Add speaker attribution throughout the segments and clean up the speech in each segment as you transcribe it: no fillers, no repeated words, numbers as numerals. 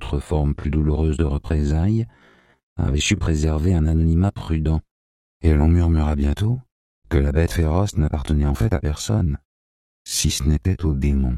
Speaker 1: autre forme plus douloureuse de représailles, avait su préserver un anonymat prudent, et l'on murmura bientôt que la bête féroce n'appartenait en fait à personne, si ce n'était au démon.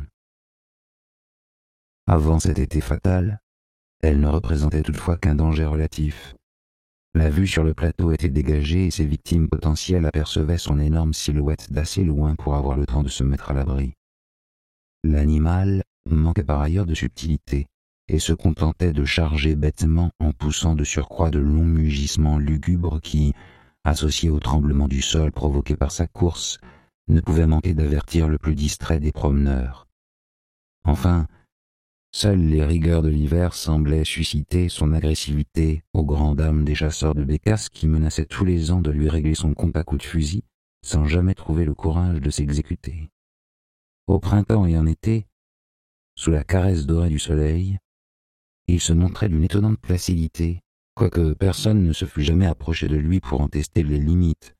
Speaker 1: Avant cet été fatal, elle ne représentait toutefois qu'un danger relatif. La vue sur le plateau était dégagée et ses victimes potentielles apercevaient son énorme silhouette d'assez loin pour avoir le temps de se mettre à l'abri. L'animal manquait par ailleurs de subtilité et se contentait de charger bêtement en poussant de surcroît de longs mugissements lugubres qui, associés au tremblement du sol provoqué par sa course, ne pouvaient manquer d'avertir le plus distrait des promeneurs. Enfin, seules les rigueurs de l'hiver semblaient susciter son agressivité aux grandes dames des chasseurs de bécasses qui menaçaient tous les ans de lui régler son compte à coups de fusil sans jamais trouver le courage de s'exécuter. Au printemps et en été, sous la caresse dorée du soleil, il se montrait d'une étonnante placidité, quoique personne ne se fût jamais approché de lui pour en tester les limites.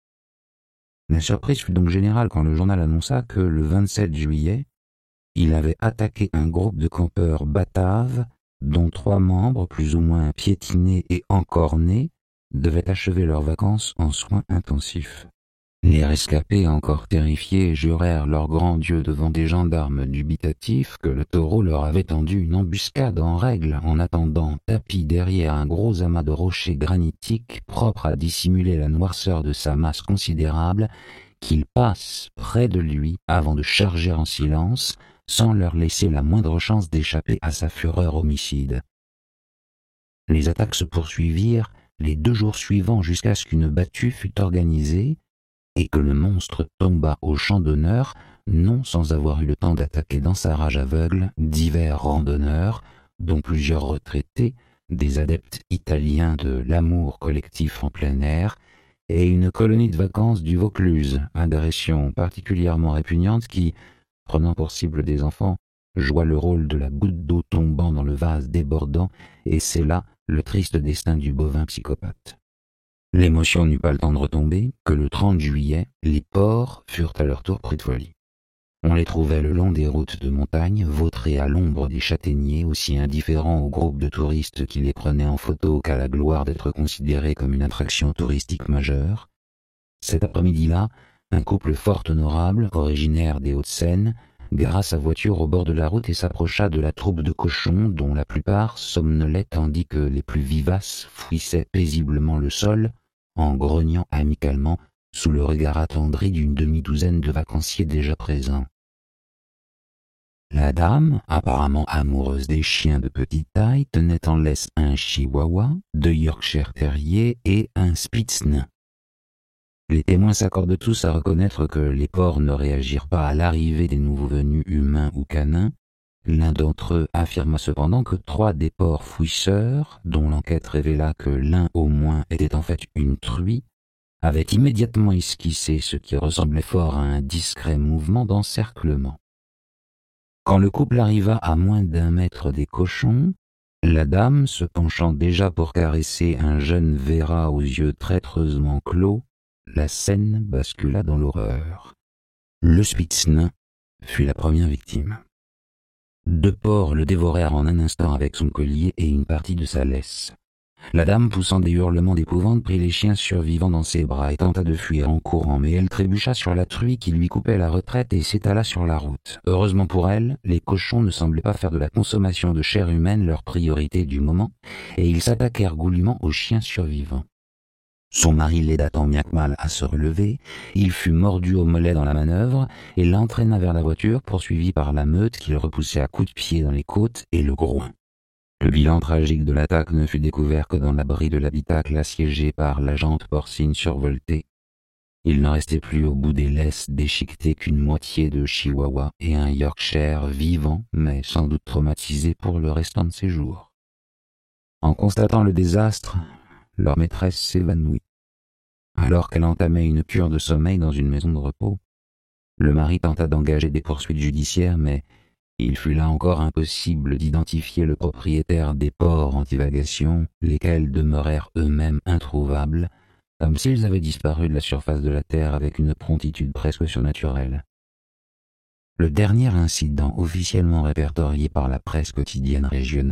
Speaker 1: La surprise fut donc générale quand le journal annonça que le 27 juillet, il avait attaqué un groupe de campeurs bataves dont 3 membres, plus ou moins piétinés et encornés, devaient achever leurs vacances en soins intensifs. Les rescapés, encore terrifiés, jurèrent leur grand Dieu devant des gendarmes dubitatifs que le taureau leur avait tendu une embuscade en règle en attendant tapis derrière un gros amas de rochers granitiques propre à dissimuler la noirceur de sa masse considérable, qu'il passe près de lui avant de charger en silence, sans leur laisser la moindre chance d'échapper à sa fureur homicide. Les attaques se poursuivirent les 2 jours suivants jusqu'à ce qu'une battue fût organisée et que le monstre tombât au champ d'honneur, non sans avoir eu le temps d'attaquer dans sa rage aveugle divers randonneurs, dont plusieurs retraités, des adeptes italiens de l'amour collectif en plein air, et une colonie de vacances du Vaucluse, agression particulièrement répugnante qui, prenant pour cible des enfants, joua le rôle de la goutte d'eau tombant dans le vase débordant, et c'est là le triste destin du bovin psychopathe. L'émotion n'eut pas le temps de retomber que le 30 juillet, les porcs furent à leur tour pris de folie. On les trouvait le long des routes de montagne, vautrés à l'ombre des châtaigniers, aussi indifférents au groupe de touristes qui les prenaient en photo qu'à la gloire d'être considérés comme une attraction touristique majeure. Cet après-midi-là, un couple fort honorable, originaire des Hauts-de-Seine, gara sa voiture au bord de la route et s'approcha de la troupe de cochons dont la plupart somnolaient tandis que les plus vivaces fouissaient paisiblement le sol en grognant amicalement sous le regard attendri d'une demi-douzaine de vacanciers déjà présents. La dame, apparemment amoureuse des chiens de petite taille, tenait en laisse un chihuahua, 2 Yorkshire terriers et un spitz nain. Les témoins s'accordent tous à reconnaître que les porcs ne réagirent pas à l'arrivée des nouveaux venus humains ou canins. L'un d'entre eux affirma cependant que 3 des porcs fouisseurs, dont l'enquête révéla que l'un au moins était en fait une truie, avaient immédiatement esquissé ce qui ressemblait fort à un discret mouvement d'encerclement. Quand le couple arriva à moins d'1 mètre des cochons, la dame, se penchant déjà pour caresser un jeune verra aux yeux traîtreusement clos, la scène bascula dans l'horreur. Le spitz nain fut la première victime. 2 porcs le dévorèrent en un instant avec son collier et une partie de sa laisse. La dame, poussant des hurlements d'épouvante, prit les chiens survivants dans ses bras et tenta de fuir en courant, mais elle trébucha sur la truie qui lui coupait la retraite et s'étala sur la route. Heureusement pour elle, les cochons ne semblaient pas faire de la consommation de chair humaine leur priorité du moment, et ils s'attaquèrent goulûment aux chiens survivants. Son mari l'aida tant bien que mal à se relever, il fut mordu au mollet dans la manœuvre et l'entraîna vers la voiture, poursuivi par la meute qu'il repoussait à coups de pied dans les côtes et le groin. Le bilan tragique de l'attaque ne fut découvert que dans l'abri de l'habitacle assiégé par la jante porcine survoltée. Il n'en restait plus au bout des laisses déchiquetées qu'une moitié de chihuahua et un Yorkshire vivant, mais sans doute traumatisé pour le restant de ses jours. En constatant le désastre, leur maîtresse s'évanouit, alors qu'elle entamait une cure de sommeil dans une maison de repos. Le mari tenta d'engager des poursuites judiciaires, mais il fut là encore impossible d'identifier le propriétaire des porcs en divagation, lesquels demeurèrent eux-mêmes introuvables, comme s'ils avaient disparu de la surface de la terre avec une promptitude presque surnaturelle. Le dernier incident officiellement répertorié par la presse quotidienne régionale